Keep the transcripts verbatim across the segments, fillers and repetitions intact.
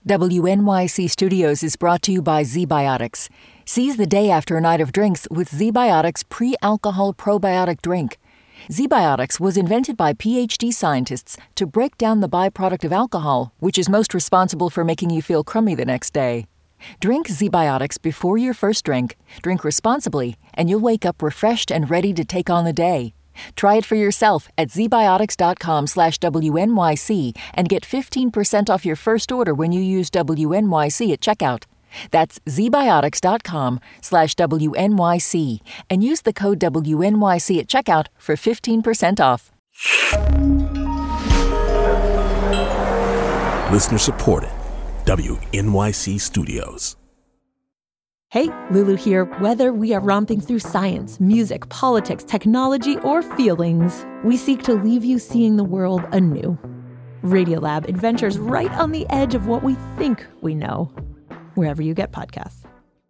W N Y C Studios is brought to you by ZBiotics. Seize the day after a night of drinks with ZBiotics pre-alcohol probiotic drink. ZBiotics was invented by P H D scientists to break down the byproduct of alcohol, which is most responsible for making you feel crummy the next day. Drink ZBiotics before your first drink, drink responsibly, and you'll wake up refreshed and ready to take on the day. Try it for yourself at zbiotics.com slash WNYC and get fifteen percent off your first order when you use W N Y C at checkout. That's zbiotics.com slash WNYC and use the code W N Y C at checkout for fifteen percent off. Listener supported. W N Y C Studios. Hey, Lulu here. Whether we are romping through science, music, politics, technology, or feelings, we seek to leave you seeing the world anew. Radiolab adventures right on the edge of what we think we know. Wherever you get podcasts.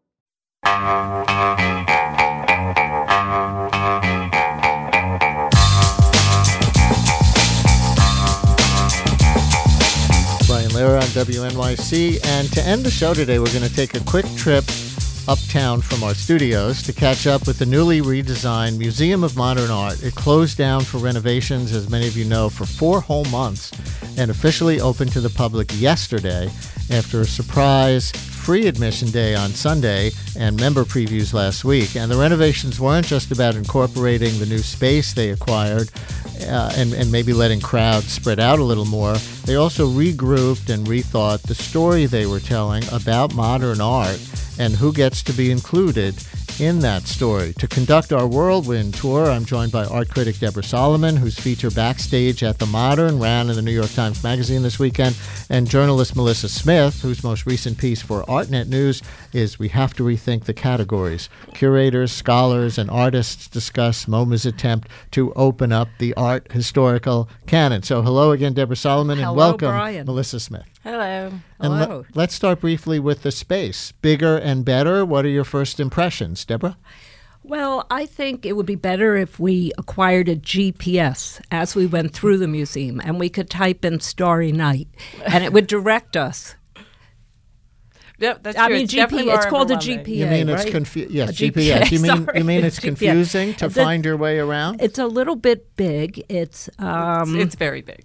Brian Lehrer on W N Y C, and to end the show today, we're going to take a quick trip uptown from our studios to catch up with the newly redesigned Museum of Modern Art. It closed down for renovations, as many of you know, for four whole months and officially opened to the public yesterday after a surprise free admission day on Sunday and member previews last week. And the renovations weren't just about incorporating the new space they acquired uh, and, and maybe letting crowds spread out a little more. They also regrouped and rethought the story they were telling about modern art and who gets to be included in that story. To conduct our whirlwind tour, I'm joined by art critic Deborah Solomon, whose feature Backstage at the Modern ran in the New York Times Magazine this weekend, and journalist Melissa Smith, whose most recent piece for ArtNet News is We Have to Rethink the Categories. Curators, scholars, and artists discuss MoMA's attempt to open up the art historical canon. So hello again, Deborah Solomon, hello, and welcome, Brian. Melissa Smith. Hello. And Hello. le- let's start briefly with the space. Bigger and better. What are your first impressions, Deborah? Well, I think it would be better if we acquired a G P S as we went through the museum and we could type in Starry Night and it would direct us. Yep, that's I true. mean, It's G P, definitely it's more called a overwhelming. G P A, You mean it's right? confu- yes, A G P S. G P S, You mean sorry, you mean it's G P S. confusing to The- find your way around? It's a little bit big. It's um, It's, it's very big.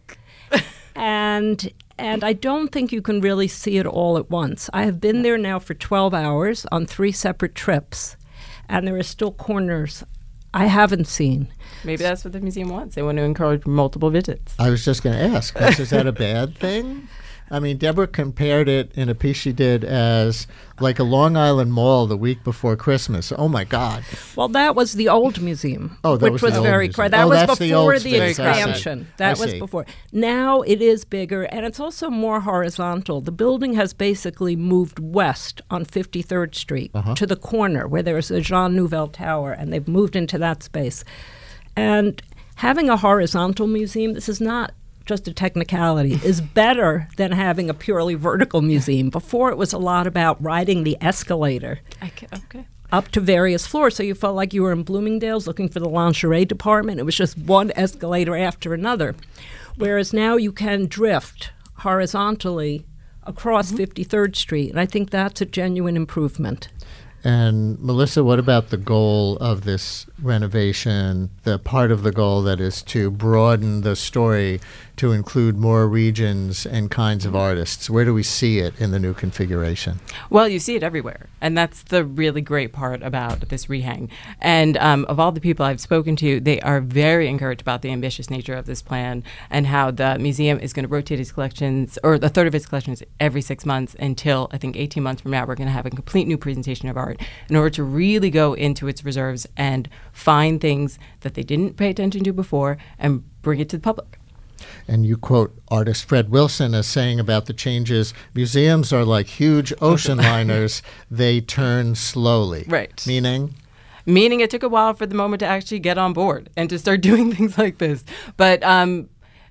and and I don't think you can really see it all at once. I have been there now for twelve hours on three separate trips, and there are still corners I haven't seen. Maybe that's what the museum wants. They want to encourage multiple visits. I was just going to ask, is, is that a bad thing? I mean, Deborah compared it in a piece she did as like a Long Island Mall the week before Christmas. Oh, my God. Well, that was the old museum, Oh, that which was was, the old very museum. cra- That Oh, was that's the before old the, space. I see. expansion. I That was see. before. Now it is bigger, and it's also more horizontal. The building has basically moved west on fifty-third Street Uh-huh. to the corner where there's a Jean Nouvel Tower, and they've moved into that space. And having a horizontal museum, this is not just a technicality, is better than having a purely vertical museum. Before, it was a lot about riding the escalator Okay. okay. up to various floors, so you felt like you were in Bloomingdale's looking for the lingerie department. It was just one escalator after another. Whereas now you can drift horizontally across Mm-hmm. fifty-third Street, and I think that's a genuine improvement. And Melissa, what about the goal of this renovation, the part of the goal that is to broaden the story to include more regions and kinds of artists? Where do we see it in the new configuration? Well, you see it everywhere. And that's the really great part about this rehang. And um, of all the people I've spoken to, they are very encouraged about the ambitious nature of this plan and how the museum is going to rotate its collections, or a third of its collections, every six months until, I think, eighteen months from now, we're going to have a complete new presentation of art in order to really go into its reserves and find things that they didn't pay attention to before and bring it to the public. And you quote artist Fred Wilson as saying about the changes, museums are like huge ocean liners, they turn slowly. Right. Meaning? Meaning it took a while for the moment to actually get on board and to start doing things like this. But um,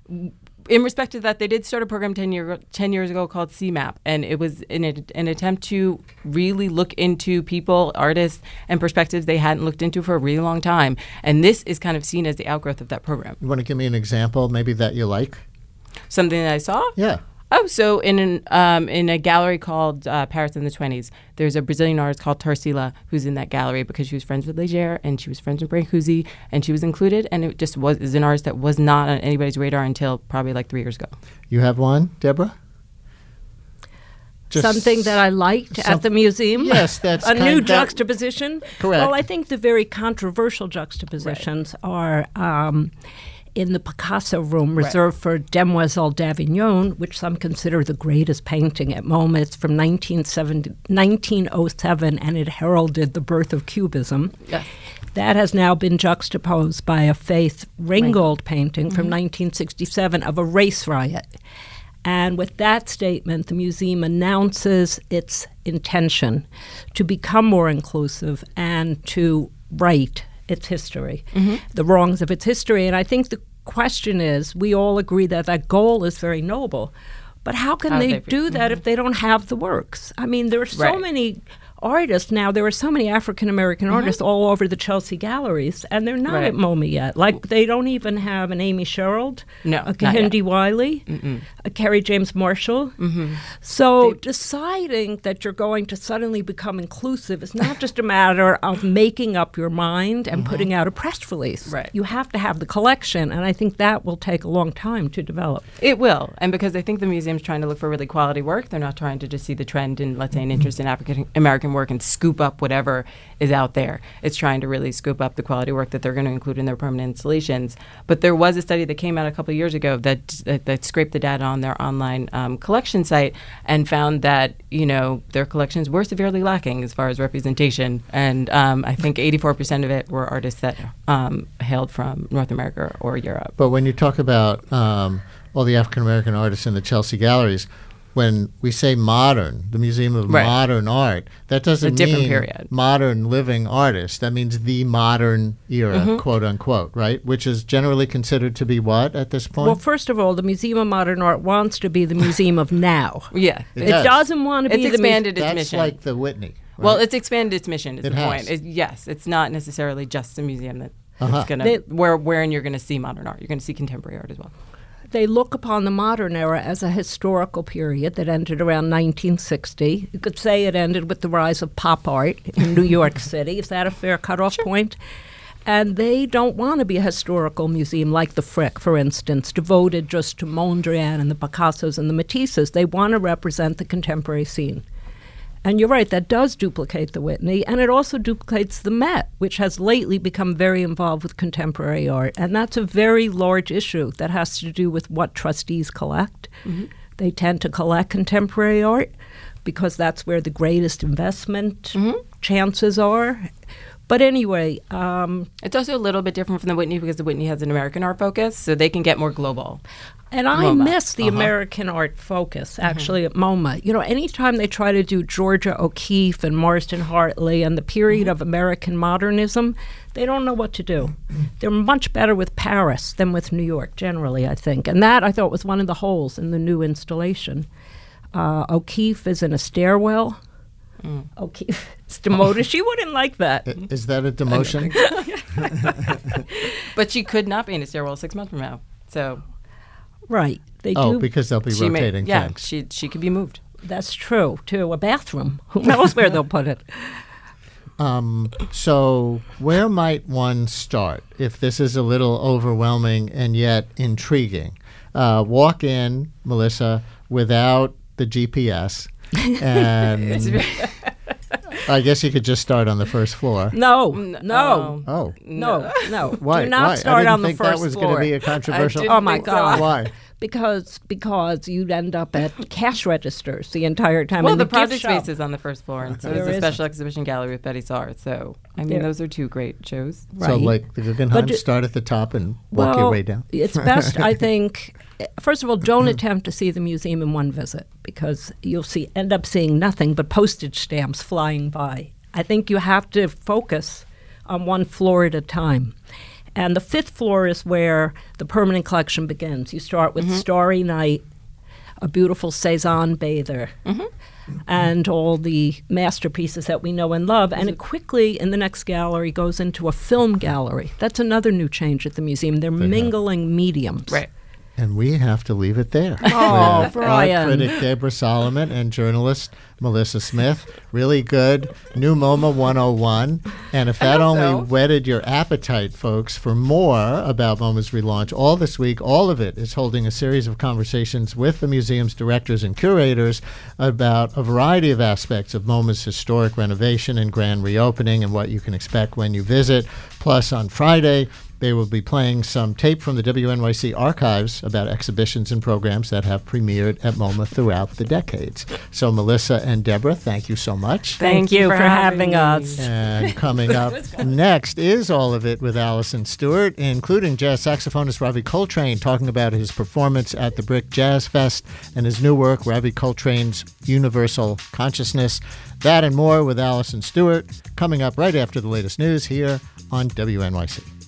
in respect to that, they did start a program ten, year, ten years ago called C MAP, and it was in a, an attempt to really look into people, artists, and perspectives they hadn't looked into for a really long time. And this is kind of seen as the outgrowth of that program. You want to give me an example, maybe that you like? Something that I saw? Yeah. Oh, so in an, um, in a gallery called uh, Paris in the twenties, there's a Brazilian artist called Tarsila who's in that gallery because she was friends with Leger and she was friends with Brancusi and she was included, and it just was is an artist that was not on anybody's radar until probably like three years ago. You have one, Deborah? Just Something that I liked some- at the museum. Yes, that's a kind- new that- juxtaposition. Correct. Well, I think the very controversial juxtapositions are um, in the Picasso room reserved for Demoiselle d'Avignon, which some consider the greatest painting at MoMA. It's from nineteen oh seven, and it heralded the birth of Cubism. Yes. That has now been juxtaposed by a Faith Ringgold painting from nineteen sixty-seven of a race riot. And with that statement, the museum announces its intention to become more inclusive and to right its history, mm-hmm. the wrongs of its history. And I think the question is, we all agree that that goal is very noble, but how can How they, they do that mm-hmm. if they don't have the works? I mean, there are so Right. many artists now. There are so many African-American Mm-hmm. artists all over the Chelsea galleries, and they're not Right. at MoMA yet. Like, they don't even have an Amy Sherald, No, a not yet. Kehinde Wiley, Mm-mm. a Kerry James Marshall. Mm-hmm. So deciding that you're going to suddenly become inclusive is not just a matter of making up your mind and putting out a press release. Right. You have to have the collection, and I think that will take a long time to develop. It will, and because I think the museum's trying to look for really quality work, they're not trying to just see the trend in, let's say, an interest in African American work and scoop up whatever is out there. It's trying to really scoop up the quality work that they're going to include in their permanent installations. But there was a study that came out a couple of years ago that that, that scraped the data on their online um, collection site and found that, you know, their collections were severely lacking as far as representation. And um, I think eighty-four percent of it were artists that um, hailed from North America or Europe. But when you talk about um, all the African American artists in the Chelsea galleries, when we say modern, the Museum of Right. Modern Art, that doesn't A different mean period. modern living artists. That means the modern era, Mm-hmm. quote unquote, right? Which is generally considered to be what at this point? Well, first of all, the Museum of Modern Art wants to be the museum of now. Yeah. It It does. doesn't want to It's be the mu- expanded its That's mission. like the Whitney. Right? Well, it's expanded its mission. Is It the has. point? It, yes, it's not necessarily just a museum that Uh-huh. it's gonna They- where wherein you're going to see modern art. You're going to see contemporary art as well. They look upon the modern era as a historical period that ended around nineteen sixty. You could say it ended with the rise of pop art in New York City. Is that a fair cutoff point? And they don't want to be a historical museum like the Frick, for instance, devoted just to Mondrian and the Picassos and the Matisses. They want to represent the contemporary scene. And you're right, that does duplicate the Whitney, and it also duplicates the Met, which has lately become very involved with contemporary art. And that's a very large issue that has to do with what trustees collect. Mm-hmm. They tend to collect contemporary art because that's where the greatest investment mm-hmm. chances are. But anyway, um, It's also a little bit different from the Whitney because the Whitney has an American art focus, so they can get more global. and I MoMA. miss the Uh-huh. American art focus, actually, at MoMA. You know, anytime they try to do Georgia O'Keeffe and Marston Hartley and the period of American modernism, they don't know what to do. They're much better with Paris than with New York, generally, I think. And that, I thought, was one of the holes in the new installation. Uh, O'Keeffe is in a stairwell. Mm. O'Keeffe is demoted. She wouldn't like that. I- Is that a demotion? But she could not be in a stairwell six months from now. So Right. They Oh, do. because they'll be she may, rotating yeah, things. she she could be moved. That's true, too. A bathroom. Who knows where they'll put it? Um, so where might one start if this is a little overwhelming and yet intriguing? Uh, walk in, Melissa, without the G P S, and I guess you could just start on the first floor. No, N- no, Oh, no, no. why? Do not Why? start I didn't on the think first that was floor. going to be a controversial. didn't Oh my think so. God! Why? Because because you'd end up at cash registers the entire time. Well, and the, gift project shop. space is on the first floor, and so There is the is. special exhibition gallery with Betty Saar. So, I mean, There- those are two great shows. So, Right. like the Guggenheim, But ju- start at the top and walk well, your way down. It's best, I think. First of all, don't attempt to see the museum in one visit because you'll see end up seeing nothing but postage stamps flying by. I think you have to focus on one floor at a time. And the fifth floor is where the permanent collection begins. You start with Starry Night, a beautiful Cézanne bather, and all the masterpieces that we know and love. And it quickly, in the next gallery, goes into a film gallery. That's another new change at the museum. They're They have. mingling mediums. Right. And we have to leave it there. Oh, With Brian. art critic Deborah Solomon and journalist Melissa Smith. Really good. New MoMA one oh one. And if that only so. whetted your appetite, folks, for more about MoMA's relaunch, all this week, all of it is holding a series of conversations with the museum's directors and curators about a variety of aspects of MoMA's historic renovation and grand reopening and what you can expect when you visit. Plus, on Friday, they will be playing some tape from the W N Y C archives about exhibitions and programs that have premiered at MoMA throughout the decades. So, Melissa and Deborah, thank you so much. Thank you for having us. And coming up next is All of It with Allison Stewart, including jazz saxophonist Ravi Coltrane talking about his performance at the Brick Jazz Fest and his new work, Ravi Coltrane's Universal Consciousness. That and more with Allison Stewart coming up right after the latest news here on W N Y C.